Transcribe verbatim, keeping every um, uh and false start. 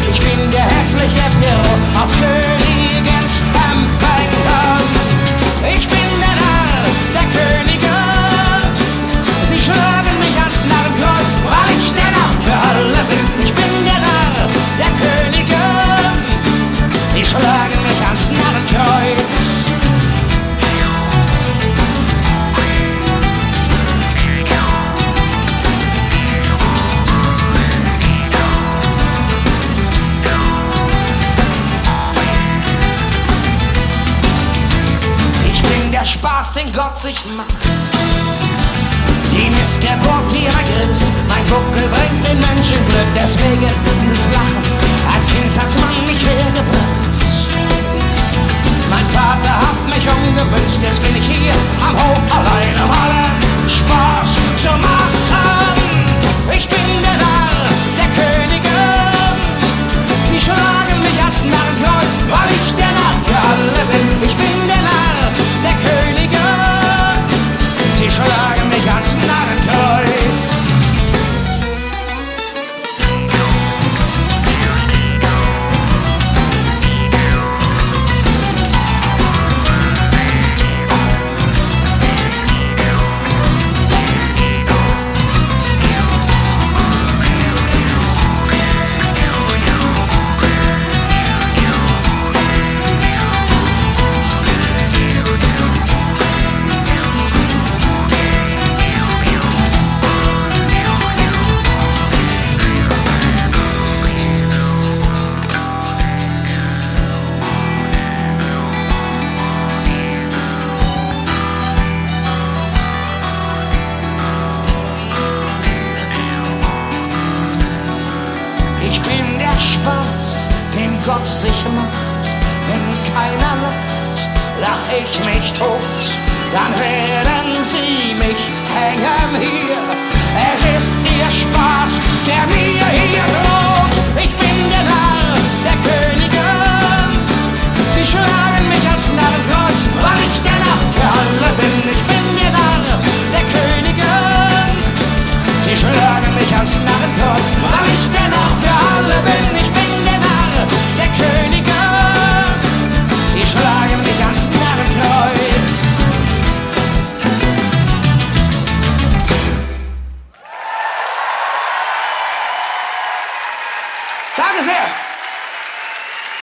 Ich bin der hässliche Pirro auf Königens Empfänger. Ich bin der Narr der Könige. Sie schlagen mich ans Narrenkreuz, weil ich der Narr für alle bin. Ich bin der Narr der Könige. Sie schlagen mich ans Narrenkreuz. Der Spaß, den Gott sich macht, die Missgeburt, die immer grinst. Mein Buckel bringt den Menschen Glück, deswegen dieses Lachen. Als Kind hat man mich hergebracht. Mein Vater hat mich umgemünzt, jetzt bin ich hier am Hof allein, um allen Spaß zu machen. Ich bin der Narr der Könige. Sie schlagen mich ans Narrenkreuz, weil ich der Narr für alle bin. Ich bin der Narr der Könige, sie schlagen mich ans Narrenkreuz. Gott sich macht, wenn keiner lacht, lach ich mich tot, dann werden sie mich hängen hier. Es ist ihr Spaß.